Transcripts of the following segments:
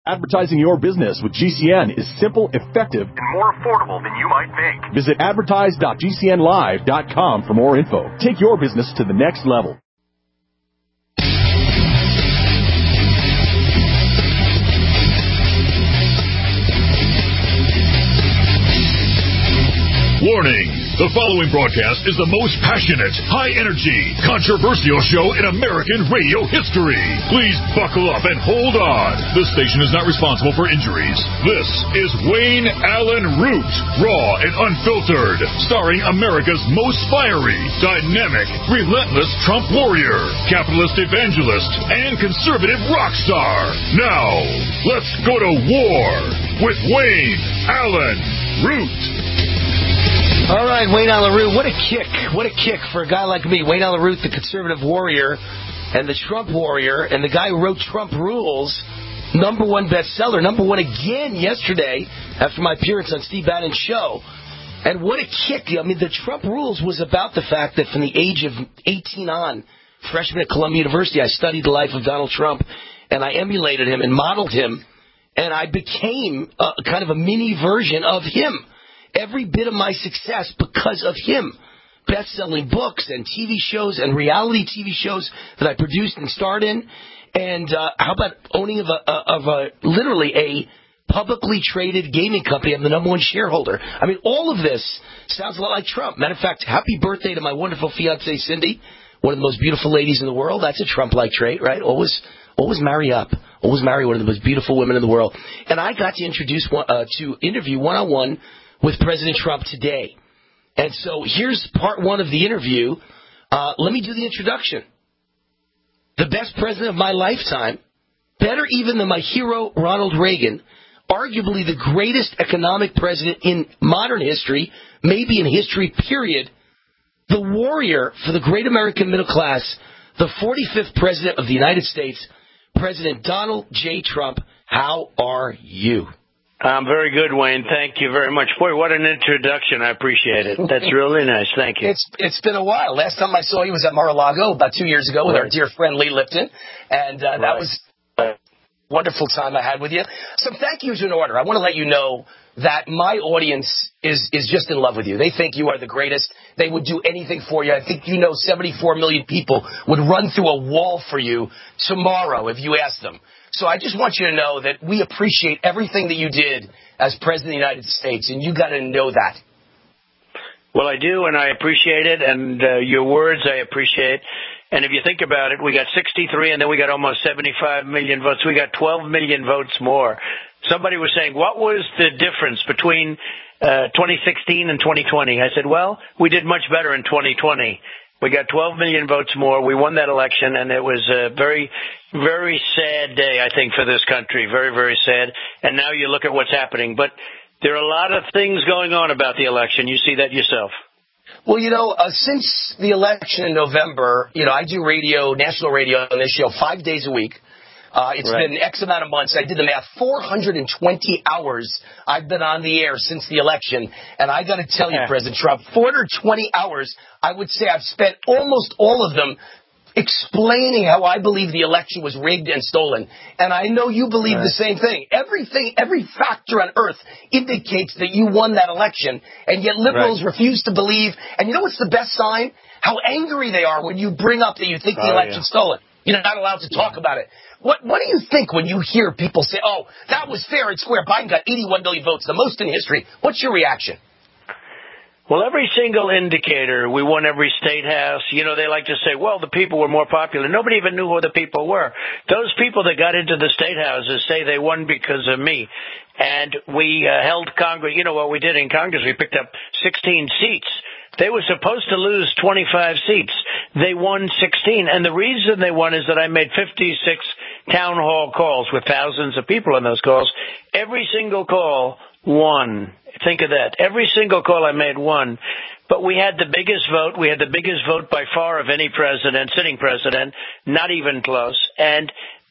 Advertising your business with GCN is simple, effective, and more affordable than you might think. Visit advertise.gcnlive.com for more info. Take your business to the next level. Warning! The following broadcast is the most passionate, high-energy, controversial show in American radio history. Please buckle up and hold on. This station is not responsible for injuries. This is Wayne Allen Root, raw and unfiltered, starring America's most fiery, dynamic, relentless Trump warrior, capitalist evangelist, and conservative rock star. Now, let's go to war with Wayne Allen Root. All right, Wayne Allen Root, what a kick. What a kick for a guy like me. Wayne Allen Root, the conservative warrior and the Trump warrior and the guy who wrote Trump Rules, #1 bestseller, #1 again yesterday after my appearance on Steve Bannon's show. And what a kick. I mean, the Trump Rules was about the fact that from the age of 18 on, freshman at Columbia University, I studied the life of Donald Trump, and I emulated him and modeled him, and I became kind of a mini version of him. Every bit of my success because of him. Best-selling books and TV shows and reality TV shows that I produced and starred in. And how about owning literally a publicly traded gaming company? I'm the #1 shareholder. I mean, all of this sounds a lot like Trump. Matter of fact, happy birthday to my wonderful fiancée, Cindy, one of the most beautiful ladies in the world. That's a Trump-like trait, right? Always marry up. Always marry one of the most beautiful women in the world. And I got to interview one-on-one with President Trump today. And so here's part 1 of the interview. Let me do the introduction. The best president of my lifetime, better even than my hero Ronald Reagan, arguably the greatest economic president in modern history, maybe in history, period. The warrior for the great American middle class, the 45th president of the United States, President Donald J. Trump. How are you? I'm very good, Wayne. Thank you very much. Boy, what an introduction. I appreciate it. That's really nice. Thank you. It's been a while. Last time I saw you was at Mar-a-Lago about 2 years ago with our dear friend Lee Lipton, and that was a wonderful time I had with you. Some thank yous in order. I want to let you know that my audience is just in love with you. They think you are the greatest. They would do anything for you. I think 74 million people would run through a wall for you tomorrow if you asked them. So I just want you to know that we appreciate everything that you did as President of the United States, and you got to know that. Well, I do, and I appreciate it, and your words I appreciate. And if you think about it, we got 63, and then we got almost 75 million votes. We got 12 million votes more. Somebody was saying, what was the difference between 2016 and 2020? I said, well, we did much better in 2020. We got 12 million votes more. We won that election, and it was a very, very sad day, I think, for this country. Very, very sad. And now you look at what's happening. But there are a lot of things going on about the election. You see that yourself. Well, since the election in November, I do radio, national radio on this show 5 days a week. It's been X amount of months. I did the math. 420 hours I've been on the air since the election. And I got to tell you, President Trump, 420 hours, I would say I've spent almost all of them explaining how I believe the election was rigged and stolen. And I know you believe the same thing. Every factor on earth indicates that you won that election. And yet liberals refuse to believe. And you know what's the best sign? How angry they are when you bring up that you think the election's stolen. You're not allowed to talk about it. What do you think when you hear people say, oh, that was fair and square, Biden got 81 million votes, the most in history? What's your reaction? Well, every single indicator, we won every state house. They like to say, well, the people were more popular. Nobody even knew who the people were. Those people that got into the state houses say they won because of me. And we held Congress. You know what we did in Congress? We picked up 16 seats. They were supposed to lose 25 seats. They won 16. And the reason they won is that I made 56 town hall calls with thousands of people on those calls. Every single call won. Think of that. Every single call I made won. But we had the biggest vote. We had the biggest vote by far of any president, sitting president, not even close. And,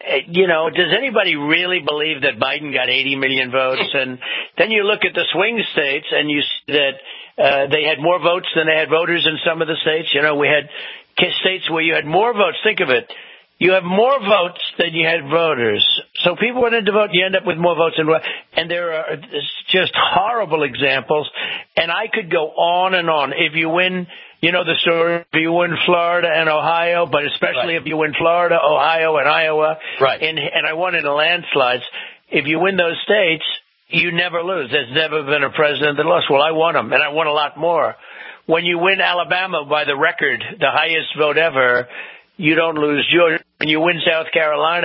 does anybody really believe that Biden got 80 million votes? And then you look at the swing states and you see that they had more votes than they had voters in some of the states. We had states where you had more votes. Think of it. you have more votes than you had voters. So people went in to vote, you end up with more votes. And there are just horrible examples. And I could go on and on. If you win, you know the story, if you win Florida and Ohio, but especially if you win Florida, Ohio, and Iowa, and I won in the landslides, if you win those states, you never lose. There's never been a president that lost. Well, I won them, and I won a lot more. When you win Alabama by the record, the highest vote ever, you don't lose Georgia. When you win South Carolina,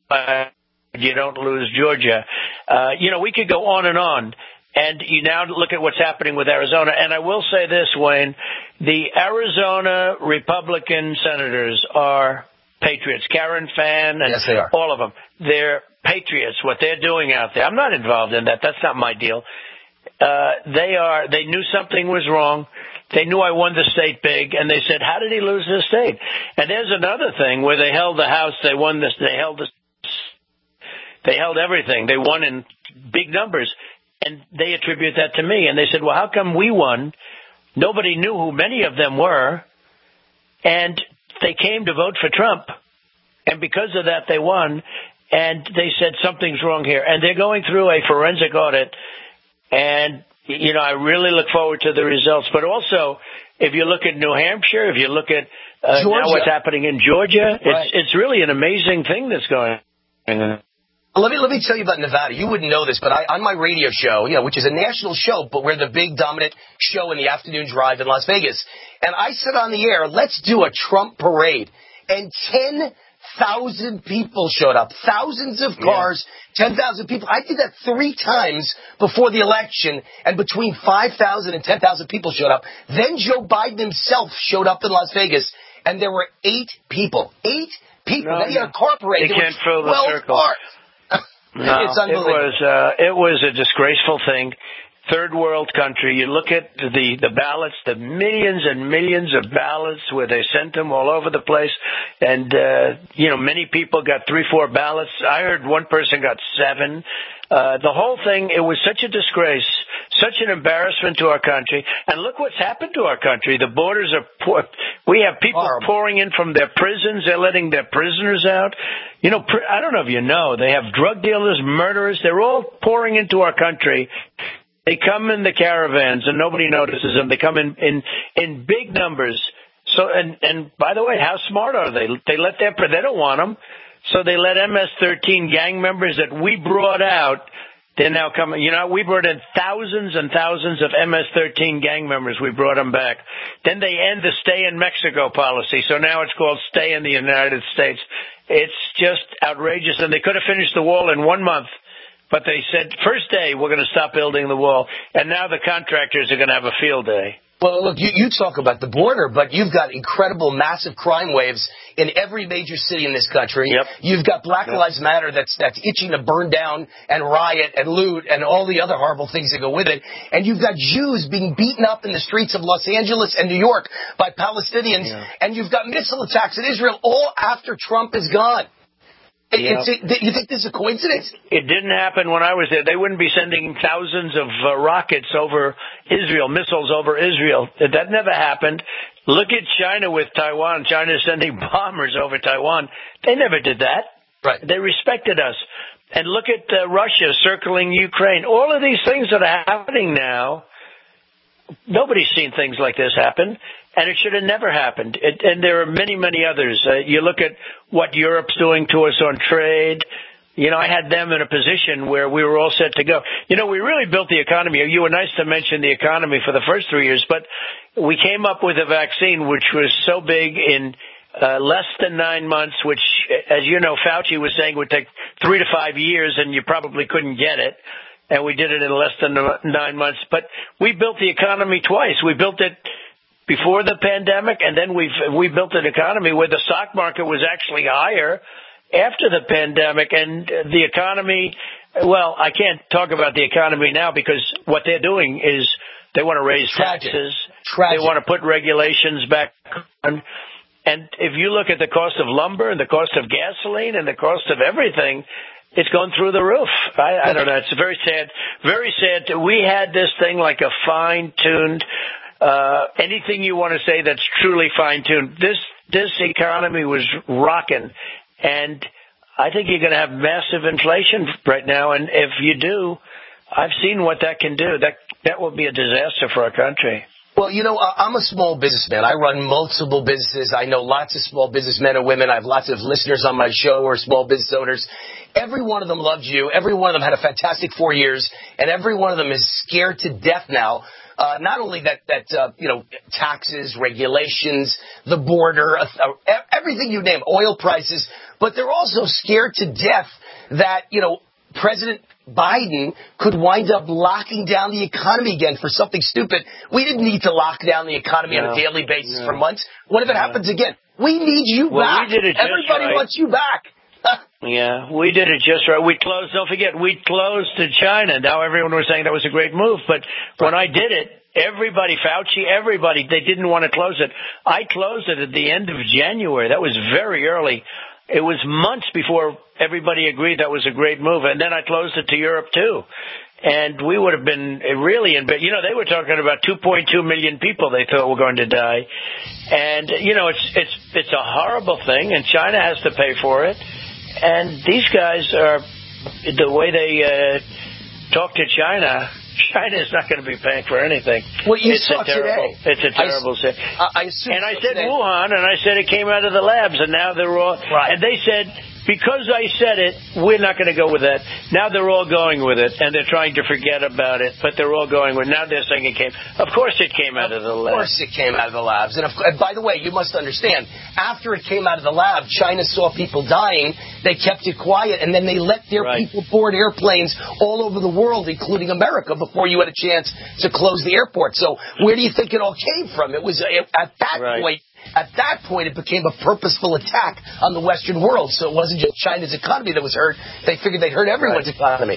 you don't lose Georgia. We could go on and on. And you now look at what's happening with Arizona. And I will say this, Wayne, the Arizona Republican senators are patriots. Karen Fann and they are. All of them. They're patriots, what they're doing out there. I'm not involved in that. That's not my deal. They knew something was wrong. They knew I won the state big, and they said, how did he lose the state? And there's another thing where they held the House, they won this, they held everything. They won in big numbers, and they attribute that to me. And they said, well, how come we won? Nobody knew who many of them were, and they came to vote for Trump. And because of that, they won, and they said something's wrong here. And they're going through a forensic audit, and I really look forward to the results. But also, if you look at New Hampshire, if you look at now what's happening in Georgia, it's really an amazing thing that's going on. Let me tell you about Nevada. You wouldn't know this, but on my radio show, which is a national show, but we're the big dominant show in the afternoon drive in Las Vegas. And I said on the air, let's do a Trump parade. And 10,000 people showed up. Thousands of cars, 10,000 people. I did that 3 times before the election, and between 5,000 and 10,000 people showed up. Then Joe Biden himself showed up in Las Vegas, and there were 8 people. 8 people. They had a car parade. They can't fill the circle. No, it's unbelievable. It was a disgraceful thing. Third world country. You look at the ballots, the millions and millions of ballots where they sent them all over the place. And, many people got 3-4 ballots. I heard one person got 7. The whole thing, it was such a disgrace, such an embarrassment to our country. And look what's happened to our country. The borders are poor. We have people pouring in from their prisons. They're letting their prisoners out. I don't know if you know, they have drug dealers, murderers. They're all pouring into our country. They come in the caravans and nobody notices them. They come in big numbers. So, and by the way, how smart are they? They don't want them. So they let MS-13 gang members that we brought out, they're now coming. We brought in thousands and thousands of MS-13 gang members. We brought them back. Then they end the stay in Mexico policy. So now it's called stay in the United States. It's just outrageous. And they could have finished the wall in 1 month. But they said, first day, we're going to stop building the wall. And now the contractors are going to have a field day. Well, look, you talk about the border, but you've got incredible, massive crime waves in every major city in this country. Yep. You've got Black Lives Matter that's itching to burn down and riot and loot and all the other horrible things that go with it. And you've got Jews being beaten up in the streets of Los Angeles and New York by Palestinians. Yeah. And you've got missile attacks in Israel all after Trump is gone. You think this is a coincidence? It didn't happen when I was there. They wouldn't be sending thousands of rockets over Israel, missiles over Israel. That never happened. Look at China with Taiwan. China is sending bombers over Taiwan. They never did that. Right. They respected us. And look at Russia circling Ukraine. All of these things that are happening now, nobody's seen things like this happen. And it should have never happened. And there are many, many others. You look at what Europe's doing to us on trade. I had them in a position where we were all set to go. We really built the economy. You were nice to mention the economy for the first 3 years, but we came up with a vaccine which was so big in less than 9 months, which, as you know, Fauci was saying would take 3 to 5 years, and you probably couldn't get it. And we did it in less than 9 months. But we built the economy twice. We built it before the pandemic, and then we built an economy where the stock market was actually higher after the pandemic. And the economy, well, I can't talk about the economy now because what they're doing is they want to raise taxes. They want to put regulations back on. And if you look at the cost of lumber and the cost of gasoline and the cost of everything, it's going through the roof. I don't know. It's very sad. Very sad. We had this thing like a fine-tuned anything you want to say that's truly fine-tuned. This economy was rocking, And I think you're going to have massive inflation right now. And if you do, I've seen what that can do. That will be a disaster for our country. Well, I'm a small businessman. I run multiple businesses. I know lots of small businessmen and women. I have lots of listeners on my show who are small business owners. Every one of them loved you. Every one of them had a fantastic 4 years. And every one of them is scared to death now. Not only that, taxes, regulations, the border, everything you name, oil prices, but they're also scared to death that, President Biden could wind up locking down the economy again for something stupid. We didn't need to lock down the economy on a daily basis for months. What if it happens again? We need you back. We did it Everybody wants you back. Yeah, we did it just right. Don't forget, we closed to China. Now everyone was saying that was a great move, but when I did it, everybody, Fauci, everybody, they didn't want to close it. I closed it at the end of January. That was very early. It was months before everybody agreed that was a great move, and then I closed it to Europe too. And we would have been really in bed. They were talking about 2.2 million people they thought were going to die. And, it's a horrible thing, and China has to pay for it. And these guys are, the way they talk to China is not going to be paying for anything. Well, it's a terrible thing. I assume and I said Wuhan, and I said it came out of the labs, and now they're all, and they said, because I said it, we're not going to go with that. Now they're all going with it, and they're trying to forget about it, but they're all going with it. Now they're saying it came. Of course it came out of the labs. Of course it came out of the labs. And by the way, you must understand, after it came out of the lab, China saw people dying. They kept it quiet, and then they let their people board airplanes all over the world, including America, before you had a chance to close the airport. So where do you think it all came from? It was at that point. At that point, it became a purposeful attack on the Western world. So it wasn't just China's economy that was hurt. They figured they'd hurt everyone's economy.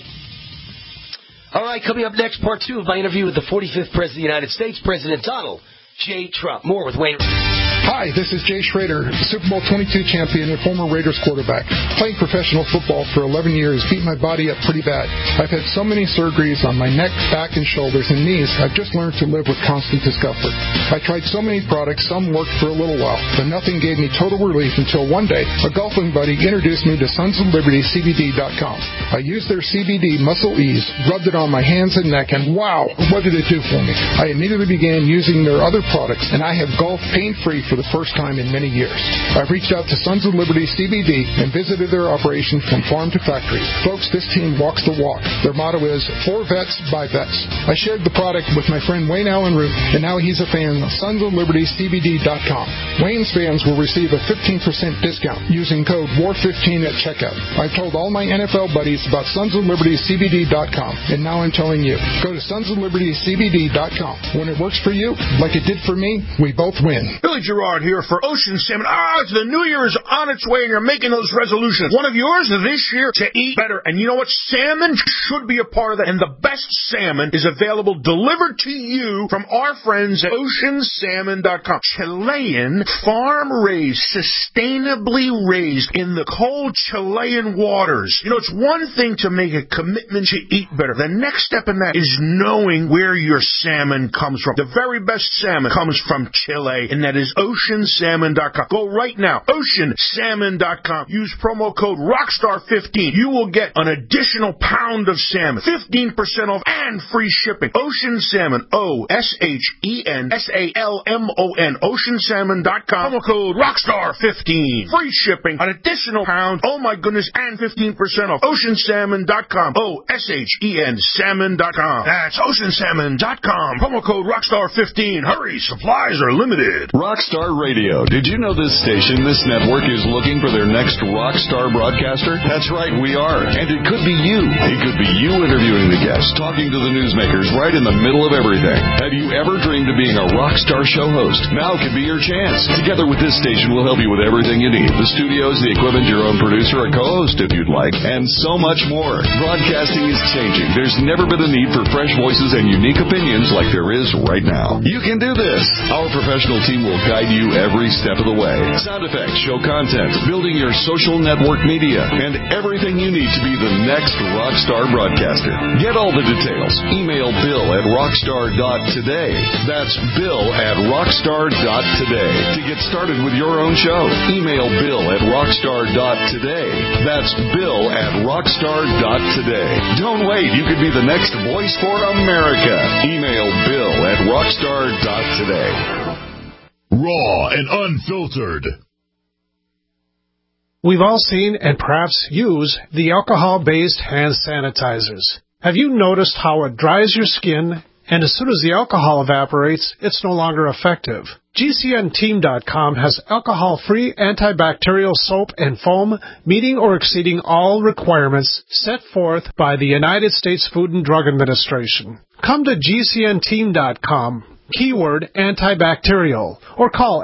All right, coming up next, part 2 of my interview with the 45th President of the United States, President Donald J. Trump. More with Wayne. Hi, this is Jay Schrader, Super Bowl 22 champion and former Raiders quarterback. Playing professional football for 11 years beat my body up pretty bad. I've had so many surgeries on my neck, back, and shoulders and knees, I've just learned to live with constant discomfort. I tried so many products, some worked for a little while, but nothing gave me total relief until one day, a golfing buddy introduced me to SonsOfLibertyCBD.com. I used their CBD Muscle Ease, rubbed it on my hands and neck, and wow, what did it do for me? I immediately began using their other products, and I have golfed pain-free for the first time in many years. I've reached out to Sons of Liberty CBD and visited their operation from farm to factory. Folks, this team walks the walk. Their motto is, for vets, by vets. I shared the product with my friend Wayne Allen Root, and now he's a fan of SonsOfLibertyCBD.com. Wayne's fans will receive a 15% discount using code WAR15 at checkout. I've told all my NFL buddies about SonsOfLibertyCBD.com, and now I'm telling you. Go to SonsOfLibertyCBD.com. When it works for you, like it did for me, we both win. Billy Gerard here for Ocean Salmon. It's the New Year is on its way, and you're making those resolutions. One of yours this year to eat better. And you know what? Salmon should be a part of that. And the best salmon is available, delivered to you from our friends at OceanSalmon.com. Chilean, farm-raised, sustainably raised in the cold Chilean waters. It's one thing to make a commitment to eat better. The next step in that is knowing where your salmon comes from. The very best salmon comes from Chile, and that is OceanSalmon.com. Go right now, OceanSalmon.com. Use promo code ROCKSTAR15. You will get an additional pound of salmon, 15% off, and free shipping. Ocean Salmon, OSHENSALMON, OceanSalmon.com. Promo code ROCKSTAR15. Free shipping, an additional pound, oh my goodness, and 15% off. OceanSalmon.com, OSHEN Salmon.com. That's OceanSalmon.com. Promo code ROCKSTAR15. Hurry, supplies are limited. Rockstar Radio. Did you know this station, this network, is looking for their next rock star broadcaster? That's right, we are. And it could be you. It could be you interviewing the guests, talking to the newsmakers right in the middle of everything. Have you ever dreamed of being a rock star show host? Now could be your chance. Together with this station, we'll help you with everything you need. The studios, the equipment, your own producer, a co-host if you'd like, and so much more. Broadcasting is changing. There's never been a need for fresh voices and unique opinions like there is right now. You can do this. Our professional team will guide you you every step of the way. Sound effects, show content, building your social network media, and everything you need to be the next Rockstar broadcaster. Get all the details. Email bill@rockstar.today. That's bill@rockstar.today. To get started with your own show, email bill@rockstar.today. That's bill@rockstar.today. Don't wait. You could be the next voice for America. Email bill@rockstar.today. Raw and unfiltered. We've all seen and perhaps use the alcohol-based hand sanitizers. Have you noticed how it dries your skin, and as soon as the alcohol evaporates, it's no longer effective? GCNteam.com has alcohol-free antibacterial soap and foam meeting or exceeding all requirements set forth by the United States Food and Drug Administration. Come to GCNteam.com, keyword antibacterial, or call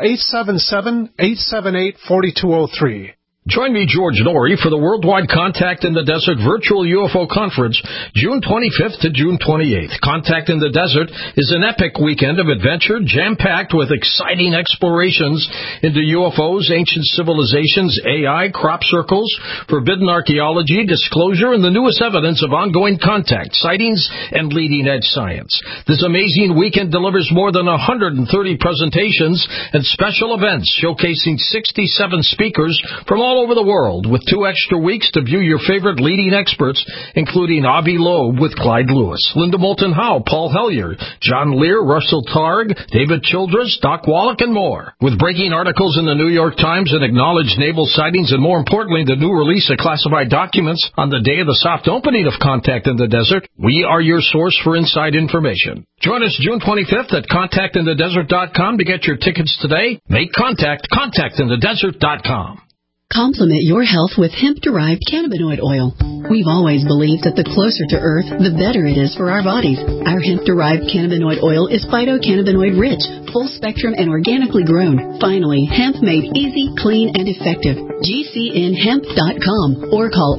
877-878-4203. Join me, George Norrie, for the Worldwide Contact in the Desert Virtual UFO Conference, June 25th to June 28th. Contact in the Desert is an epic weekend of adventure, jam-packed with exciting explorations into UFOs, ancient civilizations, AI, crop circles, forbidden archaeology, disclosure, and the newest evidence of ongoing contact, sightings, and leading-edge science. This amazing weekend delivers more than 130 presentations and special events showcasing 67 speakers from all over the world, with 2 extra weeks to view your favorite leading experts, including Avi Loeb with Clyde Lewis, Linda Moulton Howe, Paul Hellyer, John Lear, Russell Targ, David Childress, Doc Wallach, and more. With breaking articles in the New York Times and acknowledged naval sightings, and more importantly, the new release of classified documents on the day of the soft opening of Contact in the Desert, we are your source for inside information. Join us June 25th at contactinthedesert.com to get your tickets today. Make contact, contactinthedesert.com. Complement your health with hemp-derived cannabinoid oil. We've always believed that the closer to Earth, the better it is for our bodies. Our hemp-derived cannabinoid oil is phytocannabinoid-rich, full-spectrum, and organically grown. Finally, hemp made easy, clean, and effective. GCNhemp.com or call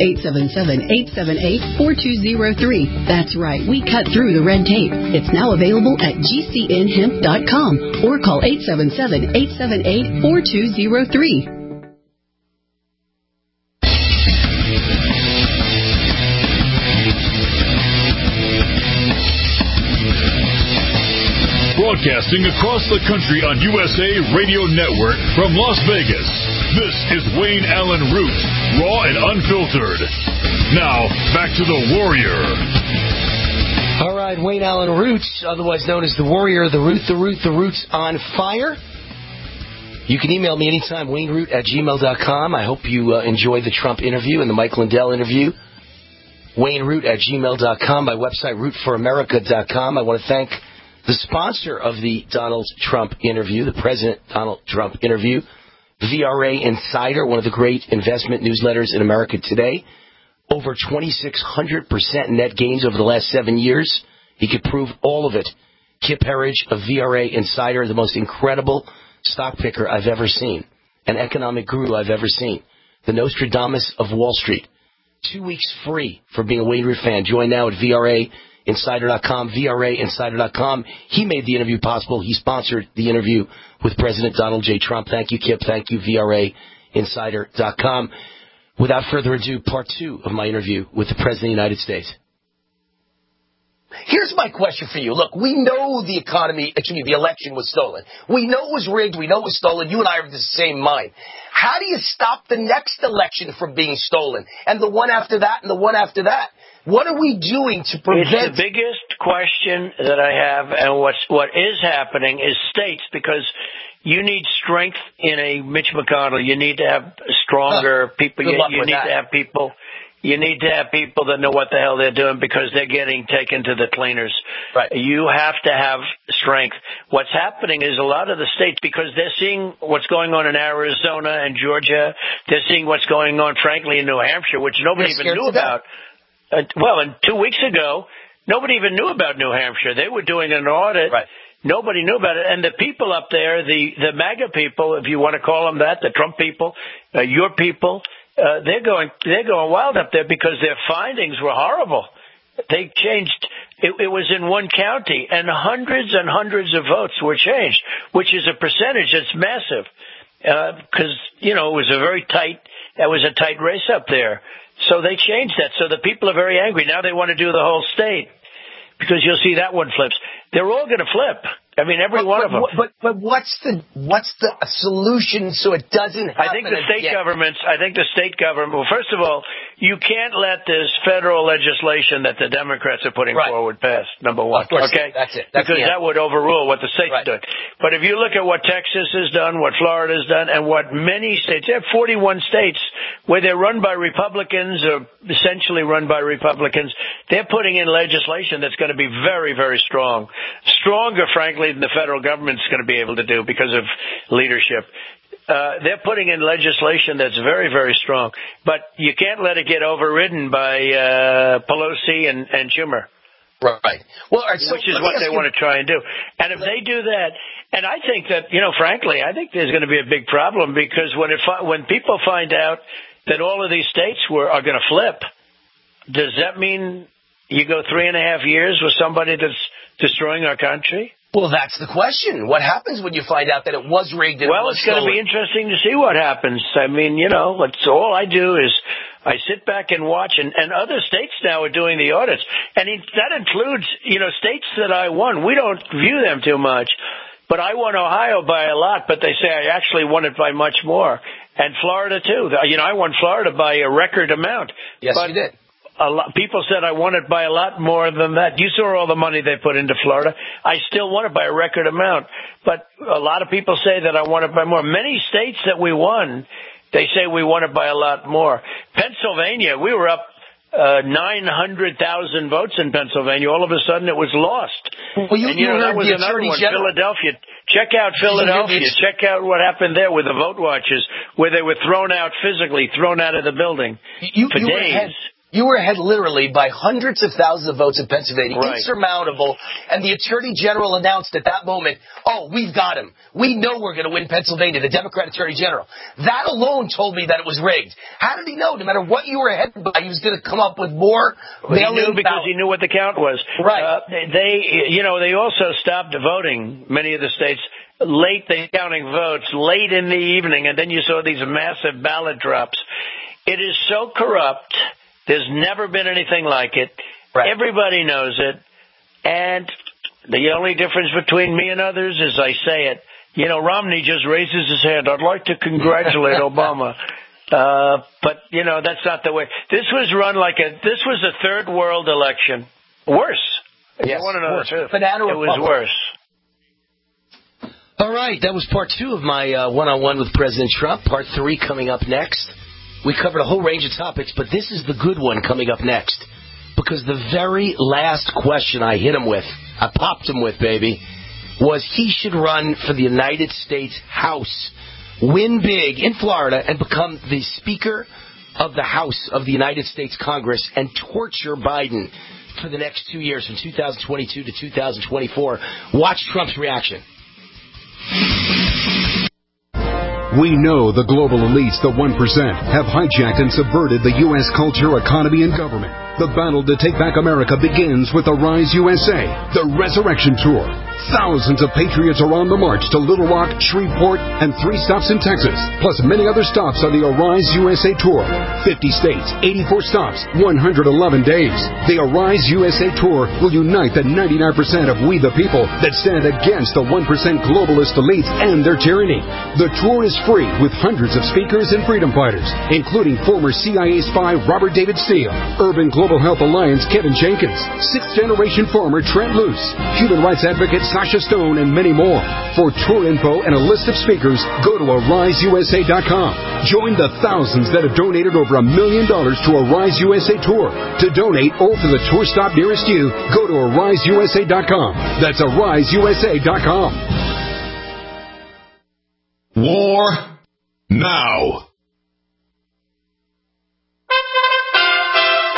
877-878-4203. That's right, we cut through the red tape. It's now available at GCNhemp.com or call 877-878-4203. Broadcasting across the country on USA Radio Network from Las Vegas, this is Wayne Allen Root, raw and unfiltered. Now, back to the Warrior. All right, Wayne Allen Root, otherwise known as the Warrior, the Root's on fire. You can email me anytime, WayneRoot@gmail.com. I hope you enjoyed the Trump interview and the Mike Lindell interview. WayneRoot@gmail.com, my website, rootforamerica.com. I want to thank the sponsor of the Donald Trump interview, the President Donald Trump interview, VRA Insider, one of the great investment newsletters in America today. Over 2,600% net gains over the last 7 years. He could prove all of it. Kip Herridge of VRA Insider, the most incredible stock picker I've ever seen, an economic guru I've ever seen, the Nostradamus of Wall Street. 2 weeks free for being a Wayne Root fan. Join now at VRAinsider.com, VRAinsider.com. He made the interview possible. He sponsored the interview with President Donald J. Trump. Thank you, Kip. Thank you, VRAinsider.com. Without further ado, part 2 of my interview with the President of the United States. Here's my question for you. Look, we know the election was stolen. We know it was rigged. We know it was stolen. You and I are of the same mind. How do you stop the next election from being stolen? And the one after that, and the one after that? What are we doing to prevent? It's the biggest question that I have, and what is happening is states, because you need strength in a Mitch McConnell. You need to have stronger people. You need to have people. You need to have people that know what the hell they're doing, because they're getting taken to the cleaners. Right. You have to have strength. What's happening is a lot of the states, because they're seeing what's going on in Arizona and Georgia, they're seeing what's going on, frankly, in New Hampshire, which nobody even knew about. And 2 weeks ago, nobody even knew about New Hampshire. They were doing an audit. Right. Nobody knew about it. And the people up there, the MAGA people, if you want to call them that, the Trump people, your people, they're going wild up there because their findings were horrible. They changed It was in one county, and hundreds of votes were changed, which is a percentage that's massive. Because, it was that was a tight race up there. So they changed that. So the people are very angry. Now they want to do the whole state, because you'll see that one flips. They're all going to flip. I mean, every one of them. But what's the solution so it doesn't happen? I think the state government, well, first of all, you can't let this federal legislation that the Democrats are putting forward pass, number one. Okay? That's it. Because that would overrule what the states did. But if you look at what Texas has done, what Florida has done, and what many states, they have 41 states where they're run by Republicans or essentially run by Republicans, they're putting in legislation that's going to be very, very strong. Stronger, frankly, than the federal government's going to be able to do because of leadership. They're putting in legislation that's very, very strong. But you can't let it get overridden by Pelosi and Schumer. Right. Well, which is what they want to try and do. And if they do that, and I think that, frankly, I think there's going to be a big problem, because when people find out that all of these states are going to flip, does that mean you go 3.5 years with somebody that's destroying our country? Well, that's the question. What happens when you find out that it was rigged? Well, it's going to be interesting to see what happens. I mean, it's all I do is I sit back and watch, and other states now are doing the audits. And that includes, states that I won. We don't view them too much. But I won Ohio by a lot, but they say I actually won it by much more. And Florida, too. I won Florida by a record amount. Yes, you did. People said I won it by a lot more than that. You saw all the money they put into Florida. I still won it by a record amount. But a lot of people say that I won it by more. Many states that we won, they say we won it by a lot more. Pennsylvania, we were up 900,000 votes in Pennsylvania. All of a sudden it was lost. Well, that was another one. Philadelphia. Check out Philadelphia. Check out what happened there with the vote watchers, where they were thrown out physically, thrown out of the building for days. You were ahead literally by hundreds of thousands of votes in Pennsylvania, insurmountable, and the Attorney General announced at that moment, we've got him. We know we're going to win Pennsylvania, the Democrat Attorney General. That alone told me that it was rigged. How did he know? No matter what you were ahead by, he was going to come up with more mail-in He knew because he knew what the count was. Right. They also stopped voting, many of the states, late, they counting votes, late in the evening, and then you saw these massive ballot drops. It is so corrupt. There's never been anything like it. Right. Everybody knows it. And the only difference between me and others is I say it. Romney just raises his hand. I'd like to congratulate Obama. But, that's not the way. This was run this was a third world election. Worse. Yes, you want to know the truth. It was worse. All right. That was part 2 of my one-on-one with President Trump. Part 3 coming up next. We covered a whole range of topics, but this is the good one coming up next. Because the very last question I hit him with, I popped him with, baby, was he should run for the United States House, win big in Florida, and become the Speaker of the House of the United States Congress and torture Biden for the next 2 years, from 2022 to 2024. Watch Trump's reaction. We know the global elites, the 1%, have hijacked and subverted the U.S. culture, economy, and government. The battle to take back America begins with the Rise USA, the Resurrection Tour. Thousands of patriots are on the march to Little Rock, Shreveport, and 3 stops in Texas, plus many other stops on the Arise USA Tour. 50 states, 84 stops, 111 days. The Arise USA Tour will unite the 99% of we the people that stand against the 1% globalist elites and their tyranny. The tour is free with hundreds of speakers and freedom fighters, including former CIA spy Robert David Steele, Urban Global Health Alliance Kevin Jenkins, 6th-generation farmer Trent Luce, human rights advocate Sasha Stone, and many more. For tour info and a list of speakers, go to AriseUSA.com. Join the thousands that have donated over $1 million to Arise USA Tour. To donate or for the tour stop nearest you, go to AriseUSA.com. That's AriseUSA.com. War now.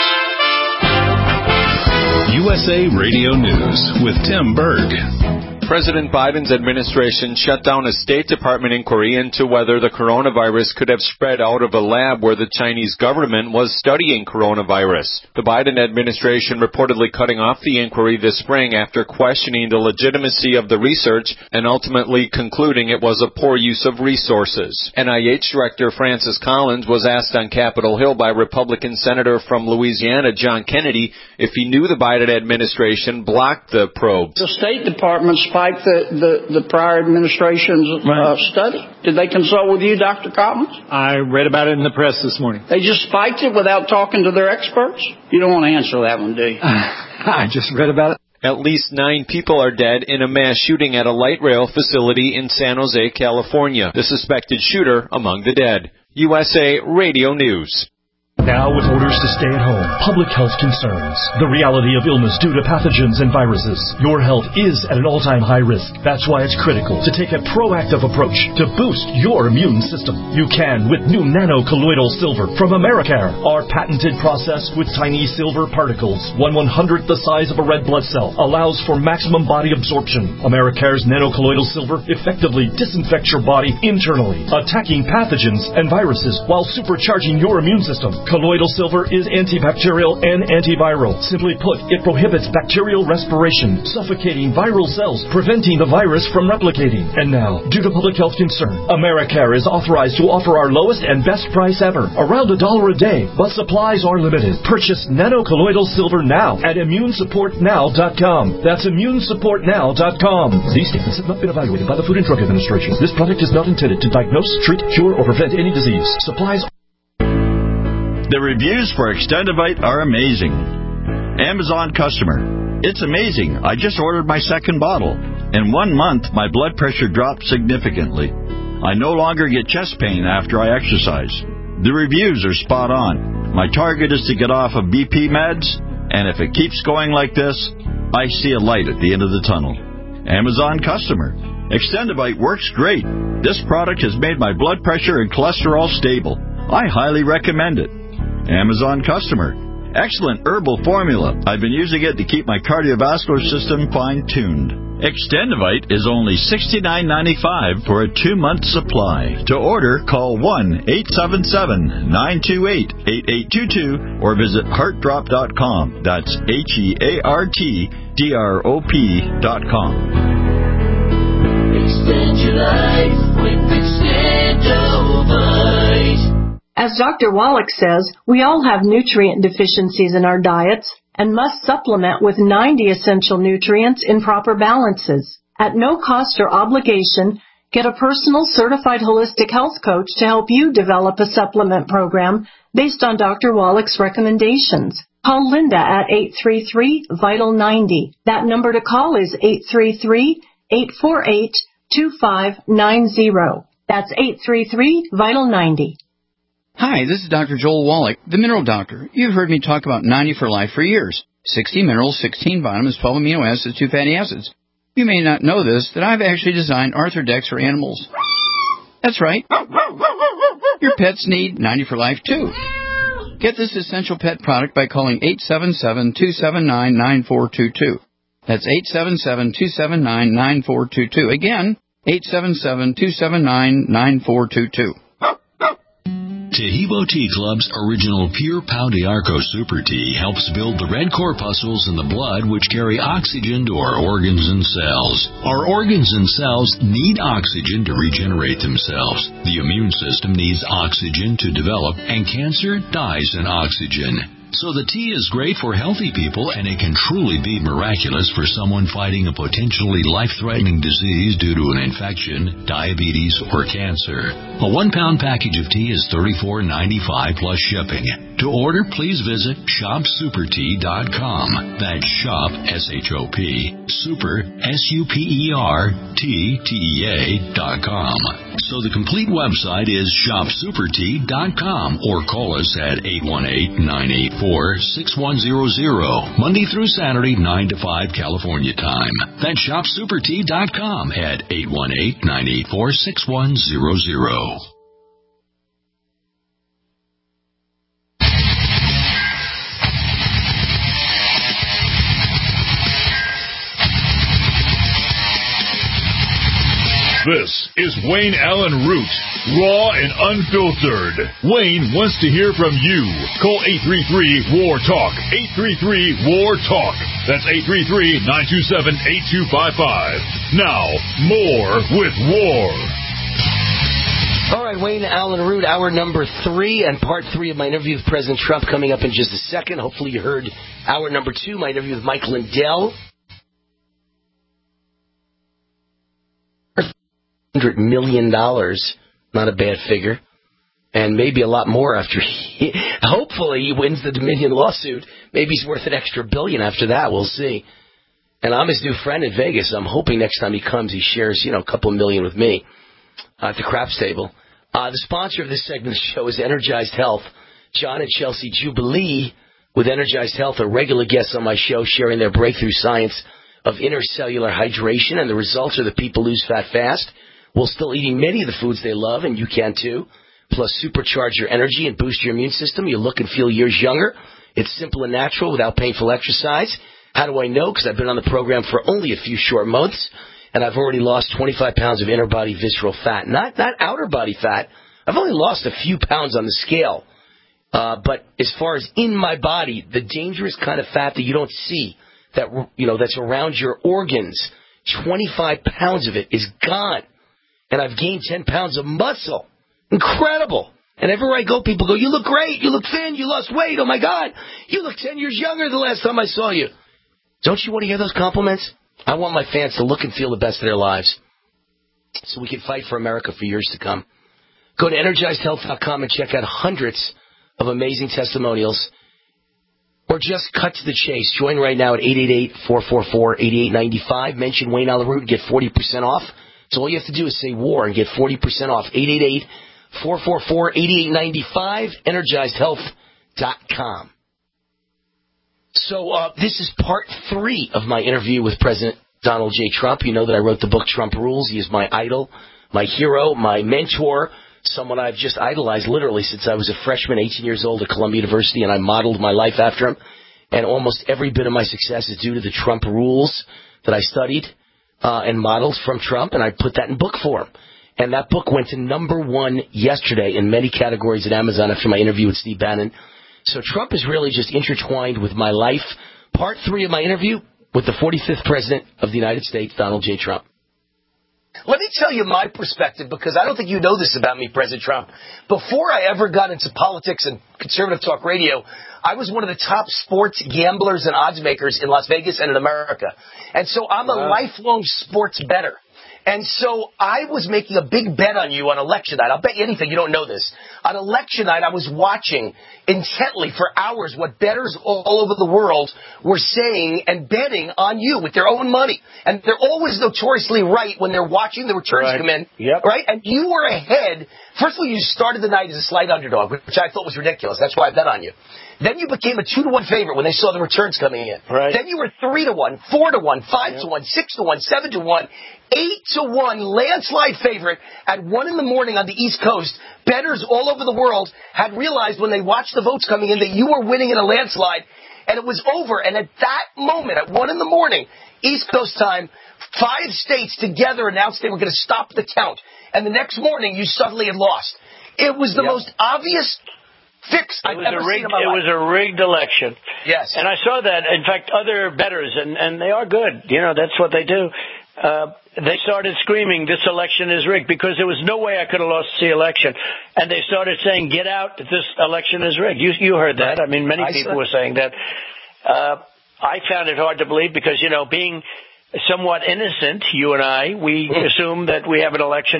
USA Radio News with Tim Berg. President Biden's administration shut down a State Department inquiry into whether the coronavirus could have spread out of a lab where the Chinese government was studying coronavirus. The Biden administration reportedly cutting off the inquiry this spring after questioning the legitimacy of the research and ultimately concluding it was a poor use of resources. NIH Director Francis Collins was asked on Capitol Hill by Republican Senator from Louisiana John Kennedy if he knew the Biden administration blocked the probes. The State Department spiked the prior administration's study. Did they consult with you, Dr. Collins? I read about it in the press this morning. They just spiked it without talking to their experts? You don't want to answer that one, do you? I just read about it. At least 9 people are dead in a mass shooting at a light rail facility in San Jose, California. The suspected shooter among the dead. USA Radio News. Now with orders to stay at home, public health concerns, the reality of illness due to pathogens and viruses, your health is at an all-time high risk. That's why it's critical to take a proactive approach to boost your immune system. You can with new nano-colloidal silver from Americare. Our patented process with tiny silver particles, 1/100th the size of a red blood cell, allows for maximum body absorption. Americare's nano-colloidal silver effectively disinfects your body internally, attacking pathogens and viruses while supercharging your immune system. Colloidal silver is antibacterial and antiviral. Simply put, it prohibits bacterial respiration, suffocating viral cells, preventing the virus from replicating. And now, due to public health concern, Americare is authorized to offer our lowest and best price ever, around $1 a day, but supplies are limited. Purchase nano-colloidal silver now at ImmuneSupportNow.com. That's ImmuneSupportNow.com. These statements have not been evaluated by the Food and Drug Administration. This product is not intended to diagnose, treat, cure, or prevent any disease. Supplies. The reviews for Extendivite are amazing. Amazon customer. It's amazing. I just ordered my second bottle. In 1 month, my blood pressure dropped significantly. I no longer get chest pain after I exercise. The reviews are spot on. My target is to get off of BP meds, and if it keeps going like this, I see a light at the end of the tunnel. Amazon customer. Extendivite works great. This product has made my blood pressure and cholesterol stable. I highly recommend it. Amazon customer. Excellent herbal formula. I've been using it to keep my cardiovascular system fine-tuned. Extendivite is only $69.95 for a 2-month supply. To order, call 1-877-928-8822 or visit heartdrop.com. That's HEARTDROP.com. Extend your life with Extendivite. As Dr. Wallach says, we all have nutrient deficiencies in our diets and must supplement with 90 essential nutrients in proper balances. At no cost or obligation, get a personal certified holistic health coach to help you develop a supplement program based on Dr. Wallach's recommendations. Call Linda at 833-VITAL-90. That number to call is 833-848-2590. That's 833-VITAL-90. Hi, this is Dr. Joel Wallach, the Mineral Doctor. You've heard me talk about 90 for Life for years. 60 minerals, 16 vitamins, 12 amino acids, 2 fatty acids. You may not know this, that I've actually designed Arthrodex for animals. That's right. Your pets need 90 for Life, too. Get this essential pet product by calling 877-279-9422. That's 877-279-9422. Again, 877-279-9422. Tahibo Tea Club's original Pure Pau d'Arco Super Tea helps build the red corpuscles in the blood which carry oxygen to our organs and cells. Our organs and cells need oxygen to regenerate themselves. The immune system needs oxygen to develop, and cancer dies in oxygen. So the tea is great for healthy people, and it can truly be miraculous for someone fighting a potentially life-threatening disease due to an infection, diabetes, or cancer. A 1-pound package of tea is $34.95 plus shipping. To order, please visit shopsupertea.com. That's shop, S-H-O-P, super, SUPERTTEA.com. So the complete website is shopsupertea.com, or call us at 818-984-6100, Monday through Saturday, 9 to 5 California time. That's shopsupertea.com at 818-984-6100. This is Wayne Allen Root, raw and unfiltered. Wayne wants to hear from you. Call 833-WAR-TALK. 833-WAR-TALK. That's 833-927-8255. Now, more with War. All right, Wayne Allen Root, hour number 3 and part 3 of my interview with President Trump coming up in just a second. Hopefully you heard hour number 2, my interview with Mike Lindell. $100 million, not a bad figure, and maybe a lot more after hopefully he wins the Dominion lawsuit. Maybe he's worth an extra $1 billion after that. We'll see. And I'm his new friend in Vegas. I'm hoping next time he comes, he shares, a couple $1 million with me at the craps table. The sponsor of this segment of the show is Energized Health. John and Chelsea Jubilee with Energized Health are regular guests on my show, sharing their breakthrough science of intercellular hydration, and the results are that people lose fat fast while still eating many of the foods they love, and you can too. Plus, supercharge your energy and boost your immune system. You look and feel years younger. It's simple and natural without painful exercise. How do I know? Because I've been on the program for only a few short months, and I've already lost 25 pounds of inner body visceral fat. Not outer body fat. I've only lost a few pounds on the scale. But as far as in my body, the dangerous kind of fat that you don't see, that's around your organs, 25 pounds of it is gone. And I've gained 10 pounds of muscle. Incredible. And everywhere I go, people go, you look great. You look thin. You lost weight. Oh, my God. You look 10 years younger the last time I saw you. Don't you want to hear those compliments? I want my fans to look and feel the best of their lives so we can fight for America for years to come. Go to EnergizedHealth.com and check out hundreds of amazing testimonials. Or just cut to the chase. Join right now at 888-444-8895. Mention Wayne Allen Root and get 40% off. So all you have to do is say WAR and get 40% off. 888-444-8895, EnergizedHealth.com. So this is part 3 of my interview with President Donald J. Trump. You know that I wrote the book Trump Rules. He is my idol, my hero, my mentor, someone I've just idolized literally since I was a freshman, 18 years old at Columbia University, and I modeled my life after him. And almost every bit of my success is due to the Trump Rules that I studied and modeled from Trump, and I put that in book form. And that book went to #1 yesterday in many categories at Amazon after my interview with Steve Bannon. So Trump is really just intertwined with my life. Part 3 of my interview with the 45th President of the United States, Donald J. Trump. Let me tell you my perspective, because I don't think you know this about me, President Trump. Before I ever got into politics and conservative talk radio, I was one of the top sports gamblers and odds makers in Las Vegas and in America. And so I'm a lifelong sports bettor. And so I was making a big bet on you on election night. I'll bet you anything you don't know this. On election night, I was watching intently for hours what bettors all over the world were saying and betting on you with their own money. And they're always notoriously right when they're watching the returns come in. Yep. Right? And you were ahead. First of all, you started the night as a slight underdog, which I thought was ridiculous. That's why I bet on you. Then you became a 2-to-1 favorite when they saw the returns coming in. Right. Then you were 3-to-1, 4-to-1, 5-to-1, 6-to-1, 7-to-1, 8-to-1 landslide favorite at 1 in the morning on the East Coast. Bettors all over the world had realized when they watched the votes coming in that you were winning in a landslide, and it was over. And at that moment, at 1 in the morning, East Coast time, 5 states together announced they were going to stop the count. And the next morning, you suddenly had lost. It was the most obvious fix I've ever seen in my life. It was a rigged election. Yes. And I saw that. In fact, other bettors, and they are good. That's what they do. They started screaming, this election is rigged, because there was no way I could have lost the election. And they started saying, get out, this election is rigged. You heard that. I mean, many people were saying that. I found it hard to believe because, being somewhat innocent, you and I, we assume that we have an election.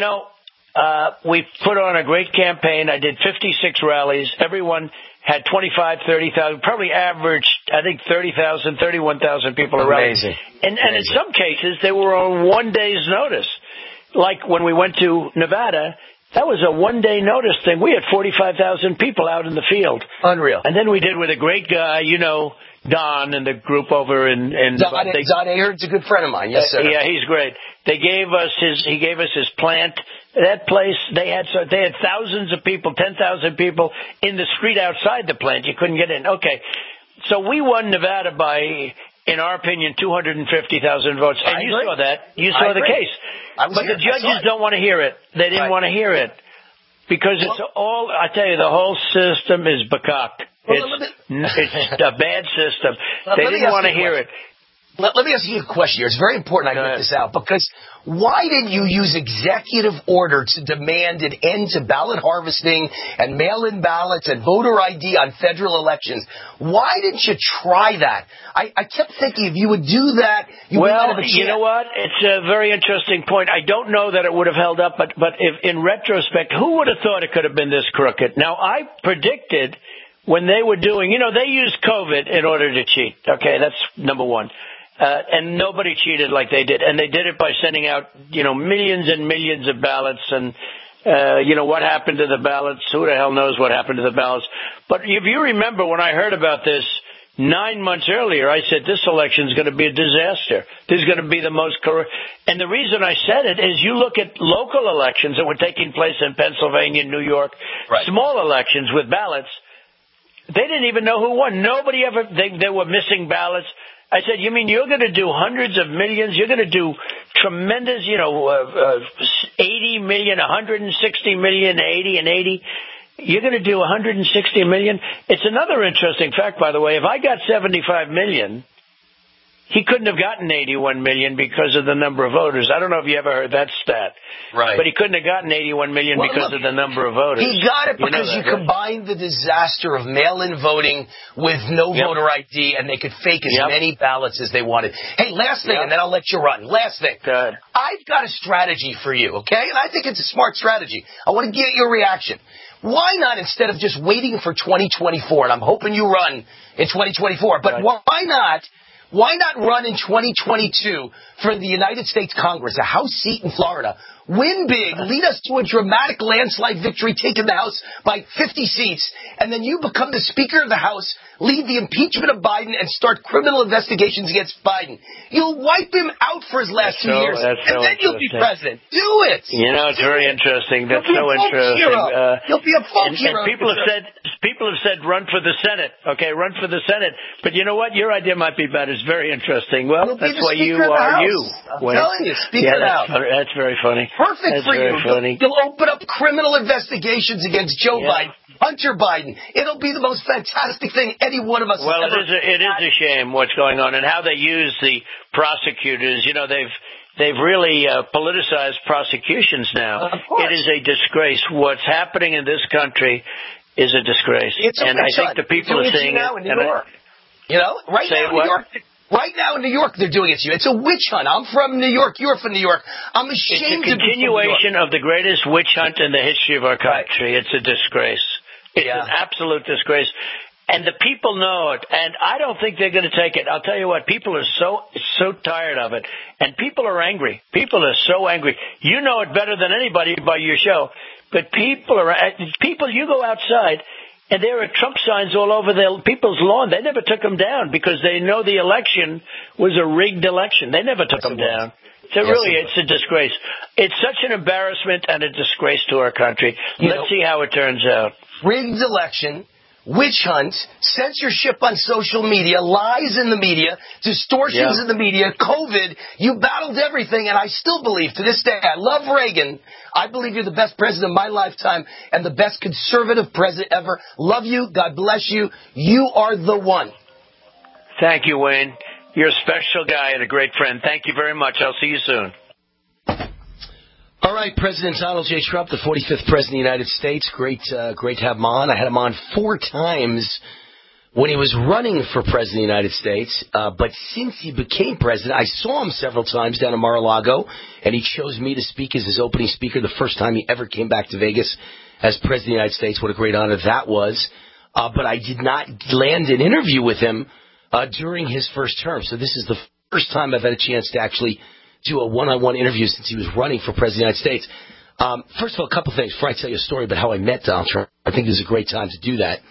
We put on a great campaign. I did 56 rallies. Everyone had 25, 30,000, probably averaged, I think, 30,000, 31,000 people around. Amazing. And in some cases, they were on 1 day's notice. Like when we went to Nevada, that was a 1 day notice thing. We had 45,000 people out in the field. Unreal. And then we did with a great guy, Don and the group over in Don Ahern's a good friend of mine. Yes, sir. Yeah, he's great. He gave us his plant. That place, they had thousands of people, 10,000 people in the street outside the plant. You couldn't get in. Okay. So we won Nevada by, in our opinion, 250,000 votes. And you saw that. You saw the case. But the judges don't want to hear it. They didn't want to hear it. Because it's all, I tell you, the whole system is bakak. It's a bad system. They didn't want to hear it. Let me ask you a question here. It's very important I get this out, because why did you use executive order to demand an end to ballot harvesting and mail-in ballots and voter ID on federal elections? Why didn't you try that? I kept thinking if you would do that, you would have a chance. You know what? It's a very interesting point. I don't know that it would have held up, but if in retrospect, who would have thought it could have been this crooked? Now, I predicted when they were doing, they used COVID in order to cheat. Okay, that's number one. And nobody cheated like they did. And they did it by sending out, millions and millions of ballots. And, what happened to the ballots? Who the hell knows what happened to the ballots? But if you remember when I heard about this 9 months earlier, I said this election is going to be a disaster. This is going to be the most corrupt. And the reason I said it is you look at local elections that were taking place in Pennsylvania, New York, small elections with ballots. They didn't even know who won. Nobody ever, they were missing ballots. I said, you mean you're going to do hundreds of millions? You're going to do tremendous, 80 million, 160 million, 80 and 80. You're going to do 160 million. It's another interesting fact, by the way. If I got 75 million, he couldn't have gotten 81 million because of the number of voters. I don't know if you ever heard that stat. Right. But he couldn't have gotten 81 million because of the number of voters. He got it because you combined the disaster of mail-in voting with no voter ID, and they could fake as many ballots as they wanted. Hey, last thing, and then I'll let you run. Last thing. Good. I've got a strategy for you, okay? And I think it's a smart strategy. I want to get your reaction. Why not, instead of just waiting for 2024, and I'm hoping you run in 2024, but why not run in 2022 for the United States Congress, a House seat in Florida? Win big, lead us to a dramatic landslide victory, taking the House by 50 seats, and then you become the Speaker of the House, lead the impeachment of Biden, and start criminal investigations against Biden. You'll wipe him out for his last 2 years, and then you'll be president. Do it! It's very interesting. That's so interesting. You'll be a folk hero. And people have said run for the Senate. Okay, run for the Senate. But you know what? Your idea might be better. It's very interesting. Well, that's why you are you. I'm telling you, Speaker of the House. That's very funny. Perfect for you. You'll open up criminal investigations against Joe Biden, Hunter Biden. It'll be the most fantastic thing any one of us has ever. It is a shame what's going on and how they use the prosecutors. They've really politicized prosecutions now. It is a disgrace. What's happening in this country is a disgrace. And I think the people are seeing it. Right now in New York, they're doing it to you. It's a witch hunt. I'm from New York. You're from New York. I'm ashamed to be from New York. It's a continuation of the greatest witch hunt in the history of our country. Right. It's a disgrace. It's an absolute disgrace. And the people know it. And I don't think they're going to take it. I'll tell you what, people are so tired of it. And people are angry. People are so angry. You know it better than anybody by your show. But people, you go outside, and there are Trump signs all over people's lawn. They never took them down because they know the election was a rigged election. They never took them down. So it's a disgrace. It's such an embarrassment and a disgrace to our country. Let's see how it turns out. Rigged election, witch hunt, censorship on social media, lies in the media, distortions in the media, COVID. You battled everything, and I still believe to this day, I love Reagan. I believe you're the best president of my lifetime and the best conservative president ever. Love you. God bless you. You are the one. Thank you, Wayne. You're a special guy and a great friend. Thank you very much. I'll see you soon. All right, President Donald J. Trump, the 45th President of the United States. Great to have him on. I had him on 4 times when he was running for President of the United States. But since he became President, I saw him several times down in Mar-a-Lago, and he chose me to speak as his opening speaker the first time he ever came back to Vegas as President of the United States. What a great honor that was. But I did not land an interview with him during his first term. So this is the first time I've had a chance to actually do a one-on-one interview since he was running for President of the United States. First of all, a couple things before I tell you a story about how I met Donald Trump. I think this is a great time to do that.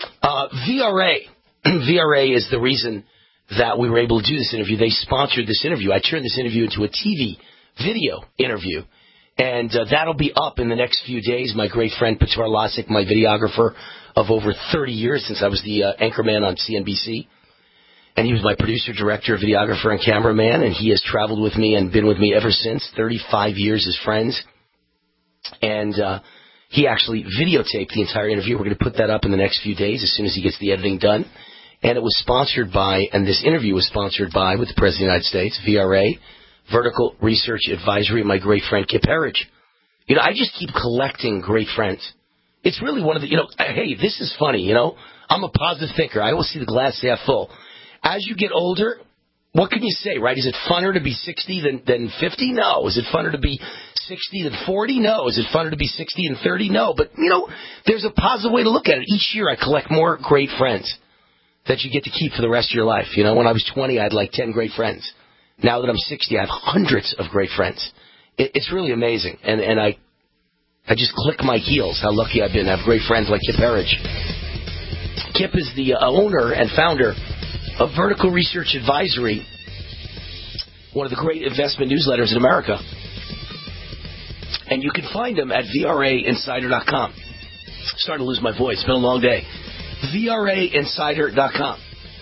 VRA is the reason that we were able to do this interview. They sponsored this interview. I turned this interview into a TV video interview, and that'll be up in the next few days. My great friend Petar Lasik, my videographer of over 30 years since I was the anchorman on CNBC. And he was my producer, director, videographer, and cameraman, and he has traveled with me and been with me ever since, 35 years as friends. And he actually videotaped the entire interview. We're going to put that up in the next few days as soon as he gets the editing done. And it was sponsored by, and this interview was sponsored by, with the President of the United States, VRA, Vertical Research Advisory, my great friend Kip Herridge. You know, I just keep collecting great friends. It's really one of the, hey, this is funny, I'm a positive thinker. I always see the glass half full. As you get older, what can you say, right? Is it funner to be 60 than 50? No. Is it funner to be 60 than 40? No. Is it funner to be 60 and 30? No. But, there's a positive way to look at it. Each year I collect more great friends that you get to keep for the rest of your life. When I was 20, I had like 10 great friends. Now that I'm 60, I have hundreds of great friends. It's really amazing. And I just click my heels how lucky I've been to have great friends like Kip Herridge. Kip is the owner and founder of Vertical Research Advisory, one of the great investment newsletters in America. And you can find him at VRAinsider.com. Starting to lose my voice. It's been a long day. VRAinsider.com.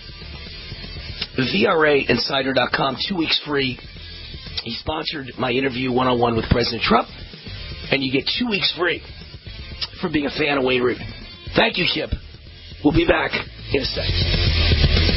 VRAinsider.com, 2 weeks free. He sponsored my interview one-on-one with President Trump, and you get 2 weeks free for being a fan of Wayne Root. Thank you, Kip. We'll be back in a second.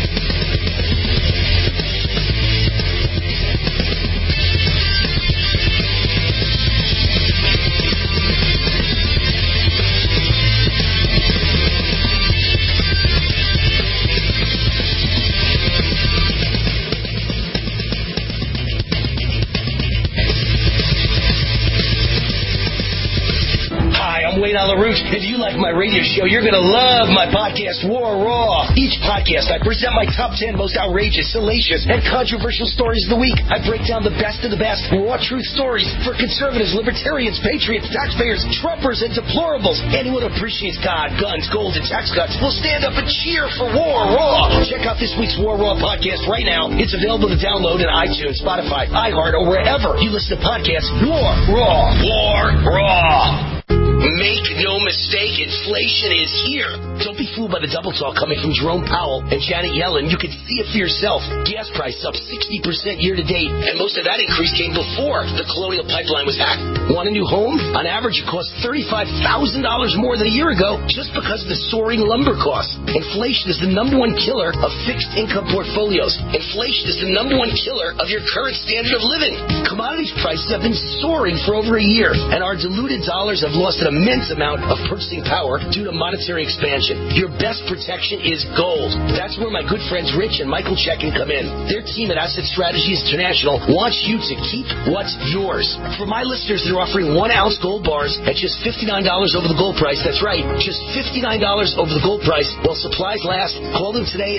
Wayne Allyn Root. If you like my radio show, you're going to love my podcast, War Raw. Each podcast, I present my top 10 most outrageous, salacious, and controversial stories of the week. I break down the best of the best raw truth stories for conservatives, libertarians, patriots, taxpayers, Trumpers, and deplorables. Anyone who appreciates God, guns, gold, and tax cuts will stand up and cheer for War Raw. Check out this week's War Raw podcast right now. It's available to download in iTunes, Spotify, iHeart, or wherever you listen to podcasts. War Raw. War Raw. Make no mistake, inflation is here. Don't be fooled by the double talk coming from Jerome Powell and Janet Yellen. You can see it for yourself. Gas prices up 60% year to date, and most of that increase came before the Colonial Pipeline was hacked. Want a new home? On average, it costs $35,000 more than a year ago just because of the soaring lumber costs. Inflation is the number one killer of fixed income portfolios. Inflation is the number one killer of your current standard of living. Commodities prices have been soaring for over a year, and our diluted dollars have lost an immense amount of purchasing power due to monetary expansion. Your best protection is gold. That's where my good friends Rich and Michael Checkin come in. Their team at Asset Strategies International wants you to keep what's yours. For my listeners, they're offering 1 ounce gold bars at just $59 over the gold price. That's right, just $59 over the gold price while supplies last. Call them today at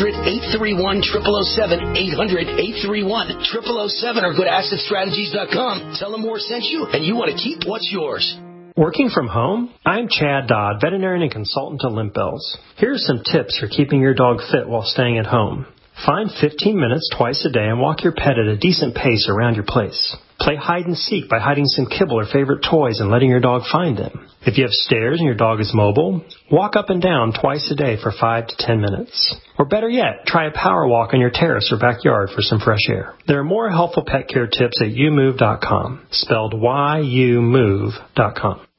800-831-0007, 800-831-0007, or go to AssetStrategies.com. Tell them Moore sent you, and you want to keep what's yours. Working from home? I'm Chad Dodd, veterinarian and consultant to Limp Bells. Here are some tips for keeping your dog fit while staying at home. Find 15 minutes twice a day and walk your pet at a decent pace around your place. Play hide and seek by hiding some kibble or favorite toys and letting your dog find them. If you have stairs and your dog is mobile, walk up and down twice a day for 5 to 10 minutes. Or better yet, try a power walk on your terrace or backyard for some fresh air. There are more helpful pet care tips at youmove.com, spelled YOUMove.com.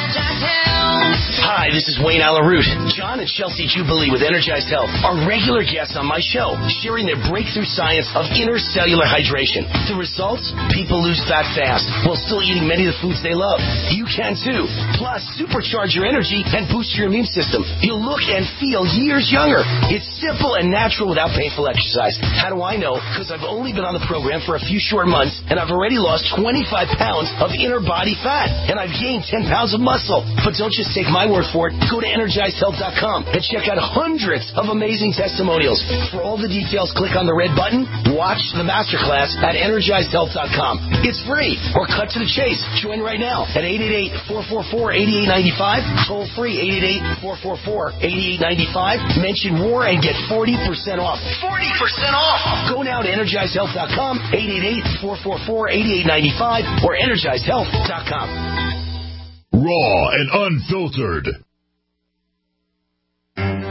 Hi, this is Wayne Allyn Root. John and Chelsea Jubilee with Energized Health are regular guests on my show, sharing their breakthrough science of intercellular hydration. The results? People lose fat fast while still eating many of the foods they love. You can too. Plus, supercharge your energy and boost your immune system. You'll look and feel years younger. It's simple and natural without painful exercise. How do I know? Because I've only been on the program for a few short months, and I've already lost 25 pounds of inner body fat, and I've gained 10 pounds of muscle. But don't just take my word for it. Go to EnergizedHealth.com and check out hundreds of amazing testimonials. For all the details, click on the red button. Watch the masterclass at EnergizedHealth.com. It's free, or cut to the chase. Join right now at 888-444-8895. Toll free 888-444-8895. Mention WAR and get 40% off. 40% off! Go now to EnergizedHealth.com, 888-444-8895, or EnergizedHealth.com. Raw and unfiltered.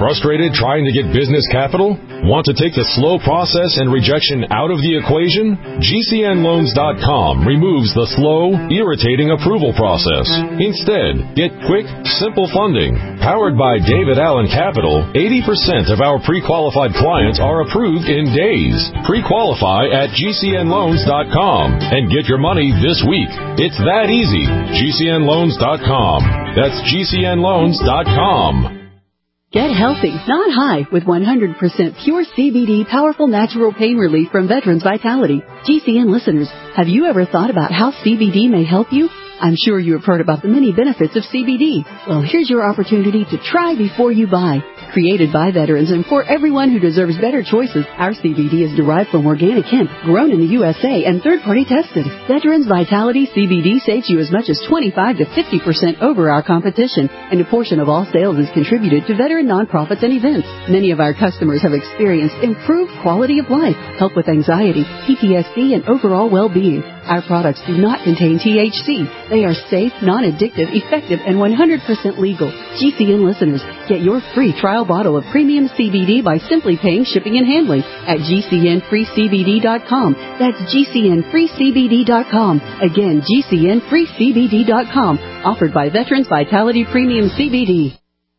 Frustrated trying to get business capital? Want to take the slow process and rejection out of the equation? GCNLoans.com removes the slow, irritating approval process. Instead, get quick, simple funding. Powered by David Allen Capital, 80% of our pre-qualified clients are approved in days. Pre-qualify at GCNLoans.com and get your money this week. It's that easy. GCNLoans.com. That's GCNLoans.com. Get healthy, not high, with 100% pure CBD powerful natural pain relief from Veterans Vitality. GCN listeners, have you ever thought about how CBD may help you? I'm sure you have heard about the many benefits of CBD. Well, here's your opportunity to try before you buy. Created by veterans and for everyone who deserves better choices, our CBD is derived from organic hemp, grown in the USA, and third-party tested. Veterans Vitality CBD saves you as much as 25 to 50% over our competition, and a portion of all sales is contributed to veteran nonprofits and events. Many of our customers have experienced improved quality of life, help with anxiety, PTSD, and overall well-being. Our products do not contain THC. They are safe, non-addictive, effective, and 100% legal. GCN listeners, get your free trial bottle of premium CBD by simply paying shipping and handling at GCNFreeCBD.com. That's GCNFreeCBD.com. Again, GCNFreeCBD.com. Offered by Veterans Vitality Premium CBD.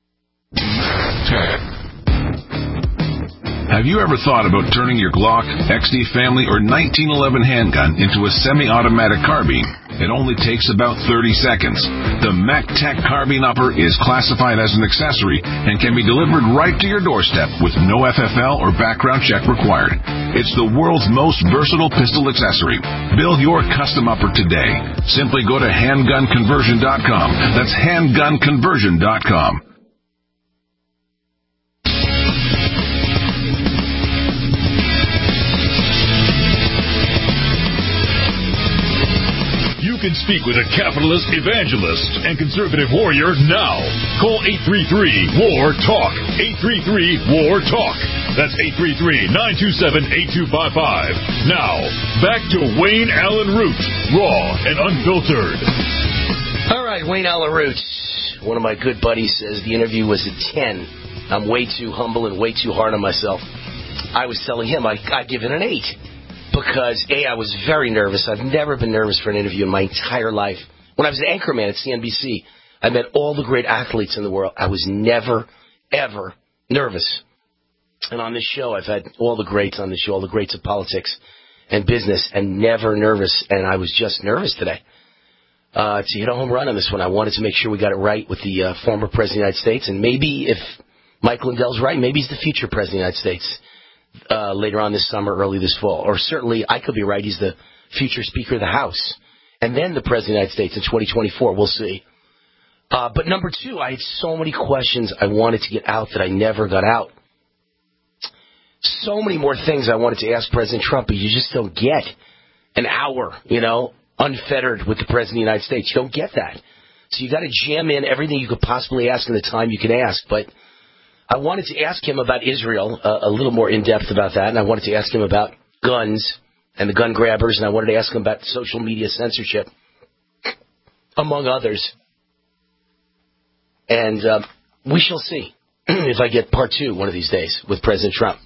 Have you ever thought about turning your Glock, XD Family, or 1911 handgun into a semi-automatic carbine? It only takes about 30 seconds. The MacTech Carbine Upper is classified as an accessory and can be delivered right to your doorstep with no FFL or background check required. It's the world's most versatile pistol accessory. Build your custom upper today. Simply go to handgunconversion.com. That's handgunconversion.com. You can speak with a capitalist, evangelist, and conservative warrior now. Call 833-WAR-TALK. 833-WAR-TALK. That's 833-927-8255. Now, back to Wayne Allen Root, raw and unfiltered. All right, Wayne Allen Root. One of my good buddies says the interview was a 10. I'm way too humble and way too hard on myself. I was telling him I give it an 8. Because, A, I was very nervous. I've never been nervous for an interview in my entire life. When I was an anchorman at CNBC, I met all the great athletes in the world. I was never, ever nervous. And on this show, I've had all the greats on the show, all the greats of politics and business, and never nervous. And I was just nervous today to hit a home run on this one. I wanted to make sure we got it right with the former President of the United States. And maybe if Mike Lindell's right, maybe he's the future President of the United States. Later on this summer, early this fall. Or certainly, I could be right, he's the future Speaker of the House. And then the President of the United States in 2024. We'll see. But number 2, I had so many questions I wanted to get out that I never got out. So many more things I wanted to ask President Trump, but you just don't get an hour, unfettered with the President of the United States. You don't get that. So you got to jam in everything you could possibly ask in the time you can ask. But I wanted to ask him about Israel, a little more in-depth about that, and I wanted to ask him about guns and the gun grabbers, and I wanted to ask him about social media censorship, among others. And we shall see if I get part 2 one of these days with President Trump.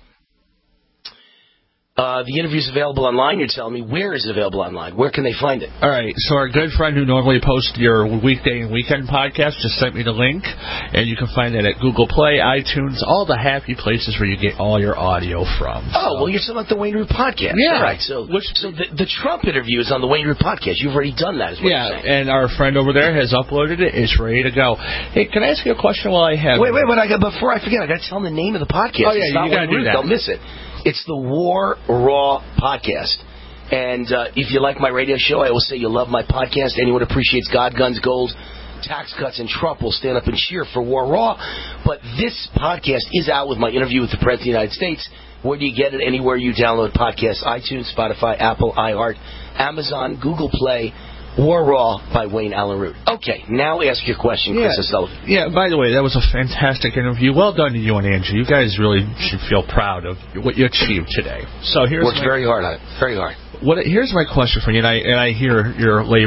The interview's available online, you're telling me. Where is it available online? Where can they find it? All right, so our good friend who normally posts your weekday and weekend podcast just sent me the link, and you can find it at Google Play, iTunes, all the happy places where you get all your audio from. Oh, well, you're talking about the Wayne Root podcast. Yeah. All right, so the Trump interview is on the Wayne Root podcast. You've already done that, is what you're saying. And our friend over there has uploaded it. It's ready to go. Hey, can I ask you a question while I have Wait, before I forget, I got to tell them the name of the podcast. Oh, yeah, you got to do that. Don't miss it. It's the War Raw podcast. And if you like my radio show, I will say you love my podcast. Anyone who appreciates God, guns, gold, tax cuts, and Trump will stand up and cheer for War Raw. But this podcast is out with my interview with the President of the United States. Where do you get it? Anywhere you download podcasts, iTunes, Spotify, Apple, iHeart, Amazon, Google Play. War Raw by Wayne Allen Root. Okay, now ask your question, Chris O'Sullivan. Yeah, by the way, that was a fantastic interview. Well done to you and Angie. You guys really should feel proud of what you achieved today. So here's worked very hard on it. Very hard. Here's my question for you, and I hear your labor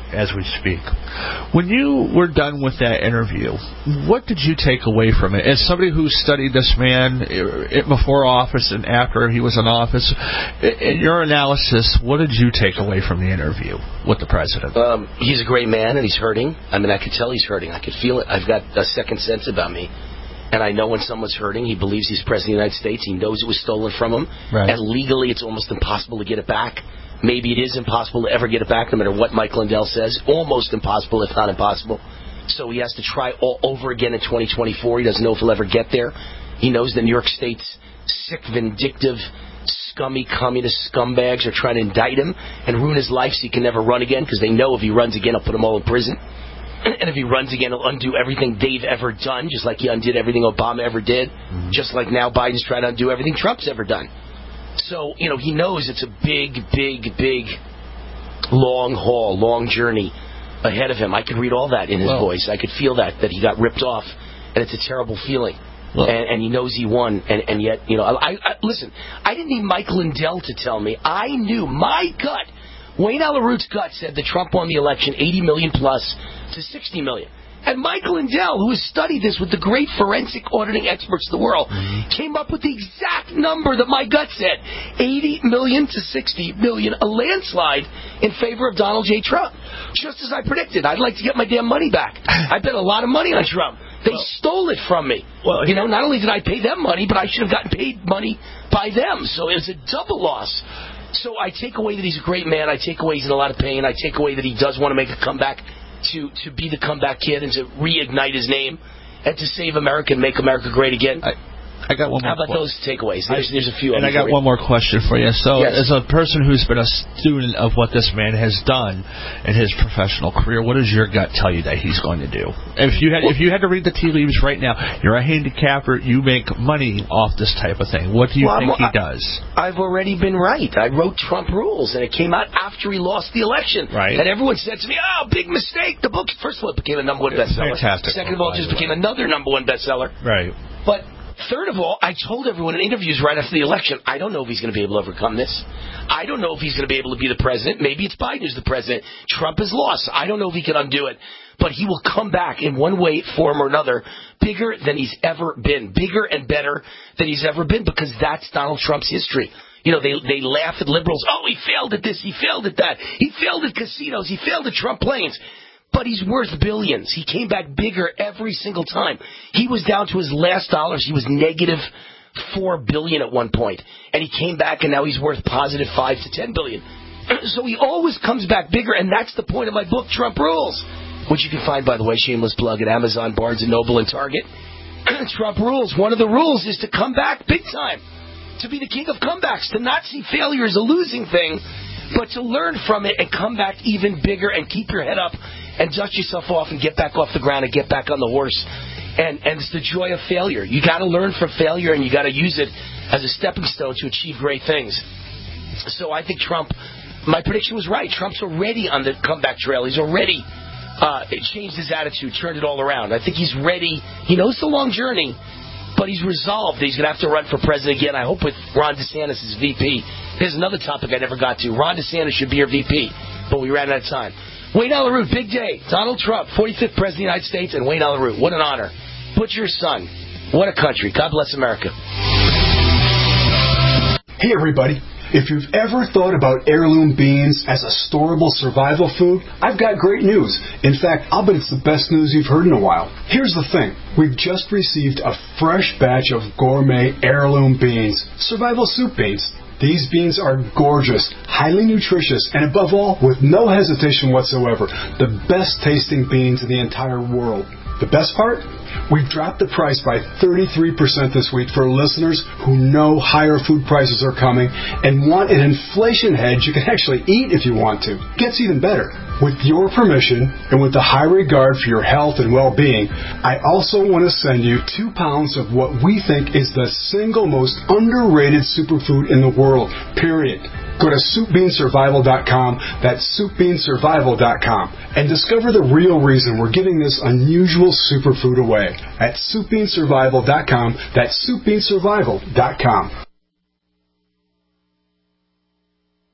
as we speak. When you were done with that interview, what did you take away from it? As somebody who studied this man before office and after he was in office, in your analysis, what did you take away from the interview with the president? He's a great man, and he's hurting. I mean, I could tell he's hurting. I could feel it. I've got a second sense about me. And I know when someone's hurting, he believes he's president of the United States. He knows it was stolen from him. Right. And legally, it's almost impossible to get it back. Maybe it is impossible to ever get it back, no matter what Mike Lindell says. Almost impossible, if not impossible. So he has to try all over again in 2024. He doesn't know if he'll ever get there. He knows the New York State's sick, vindictive, scummy, communist scumbags are trying to indict him and ruin his life so he can never run again, because they know if he runs again, he'll put them all in prison. And if he runs again, he'll undo everything they've ever done, just like he undid everything Obama ever did, just like now Biden's trying to undo everything Trump's ever done. So, he knows it's a big, big, big, long haul, long journey ahead of him. I could read all that in his voice. I could feel that he got ripped off, and it's a terrible feeling. And he knows he won, and yet, listen, I didn't need Mike Lindell to tell me. I knew, my gut, Wayne Alaroot's gut said that Trump won the election 80 million plus to 60 million. And Mike Lindell, who has studied this with the great forensic auditing experts of the world, came up with the exact number that my gut said, 80 million to 60 million, a landslide in favor of Donald J. Trump. Just as I predicted. I'd like to get my damn money back. I bet a lot of money on Trump. They stole it from me. Not only did I pay them money, but I should have gotten paid money by them. So it was a double loss. So I take away that he's a great man. I take away he's in a lot of pain. I take away that he does want to make a comeback, to be the comeback kid and to reignite his name and to save America and make America great again. I got one more. How about those takeaways? There's a few. And I got one more question for you. So, yes. As a person who's been a student of what this man has done in his professional career, what does your gut tell you that he's going to do? If you had to read the tea leaves right now, you're a handicapper, you make money off this type of thing. What do you think he does? I've already been right. I wrote Trump Rules, and it came out after he lost the election. Right. And everyone said to me, big mistake. The book, first of all, it became a number one bestseller. Fantastic. Second of all, it just became another number one bestseller. Right. But third of all, I told everyone in interviews right after the election, I don't know if he's going to be able to overcome this. I don't know if he's going to be able to be the president. Maybe it's Biden who's the president. Trump has lost. I don't know if he can undo it. But he will come back in one way, form, or another, bigger than he's ever been. Bigger and better than he's ever been, because that's Donald Trump's history. They laugh at liberals. He failed at this. He failed at that. He failed at casinos. He failed at Trump planes. But he's worth billions. He came back bigger every single time. He was down to his last dollars. He was negative $4 billion at one point. And he came back, and now he's worth positive $5 to $10 billion. So he always comes back bigger, and that's the point of my book, Trump Rules, which you can find, by the way, shameless plug, at Amazon, Barnes & Noble, and Target. Trump Rules. One of the rules is to come back big time, to be the king of comebacks, to not see failure as a losing thing, but to learn from it and come back even bigger and keep your head up and dust yourself off and get back off the ground and get back on the horse. And it's the joy of failure. You got to learn from failure, and you got to use it as a stepping stone to achieve great things. So I think Trump, my prediction was right. Trump's already on the comeback trail. He's already changed his attitude, turned it all around. I think he's ready. He knows the long journey, but he's resolved that he's going to have to run for president again. I hope with Ron DeSantis as VP. Here's another topic I never got to. Ron DeSantis should be your VP, but we ran out of time. Wayne Alaroot, big day. Donald Trump, 45th President of the United States, and Wayne Alaroot. What an honor. Butcher's son. What a country. God bless America. Hey, everybody. If you've ever thought about heirloom beans as a storable survival food, I've got great news. In fact, I'll bet it's the best news you've heard in a while. Here's the thing. We've just received a fresh batch of gourmet heirloom beans, survival soup beans. These beans are gorgeous, highly nutritious, and above all, with no hesitation whatsoever, the best tasting beans in the entire world. The best part? We've dropped the price by 33% this week for listeners who know higher food prices are coming and want an inflation hedge you can actually eat if you want to. Gets even better. With your permission and with the high regard for your health and well-being, I also want to send you 2 pounds of what we think is the single most underrated superfood in the world, period. Go to SoupBeanSurvival.com, that's SoupBeanSurvival.com, and discover the real reason we're giving this unusual superfood away at SoupBeanSurvival.com, that's SoupBeanSurvival.com.